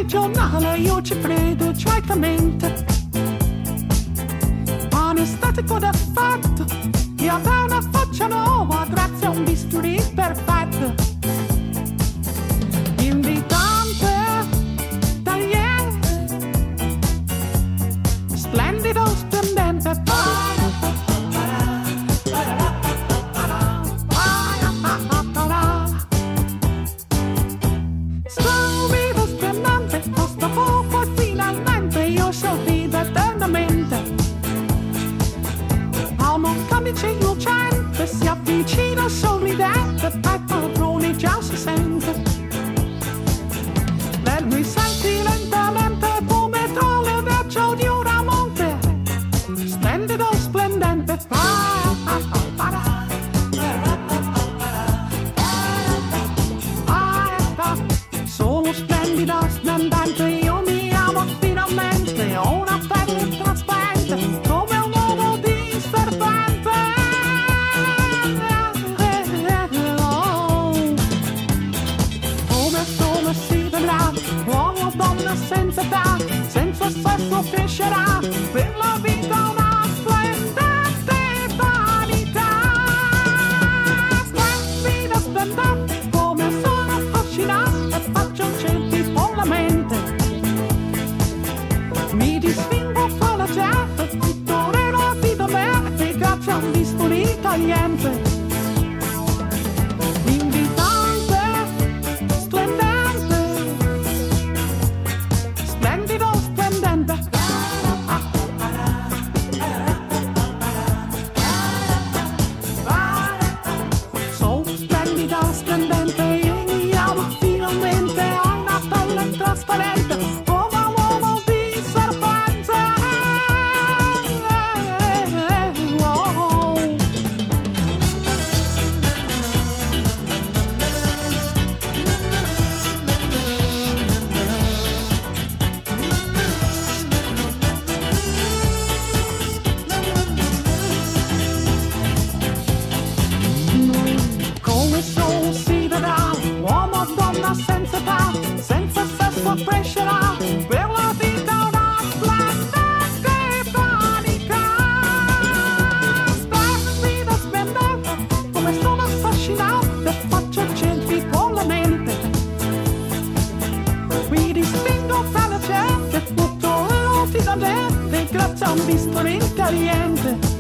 giornale io ci credo ciecamente. Anestetico d'effetto, io avrei una faccia nuova grazie a un bisturi perfetto. Invitante, tagliente, splendido, splendente. Stupido, splendente, costa poco e finalmente io sorrido eternamente. A un camice lucente si avvicina sorridente, per padroni già si sente. Lei mi senti lentamente come tra le braccia di un amante, splendido, splendente. Sono splendida, splendente, io mi amo finalmente, ho una pelle trasparente come un uovo di serpente. Come si vedrà, uomo o donna senza età, senza sesso crescerà, per la vita una splendente vanità. Splendida, splendente, come sono affascinante, faccio cerchi con la mente. Mi distingo fra la gente, tutto relativamente, grazie a un bisturi tagliente. Invitante, splendente, splendido, splendente. Sono splendida, splendente, io mi amo finalmente, ho una pelle trasparente come un uovo di serpente. Come sono si vedrà, uomo o donna senza età, senza sesso crescerà, per la vita una splendente vanità. Splendida, splendente, come sono affascinante, faccio centri con la mente. Mi distingo fra la gente, tutto eroticamente, grazie a un bisturi tagliente.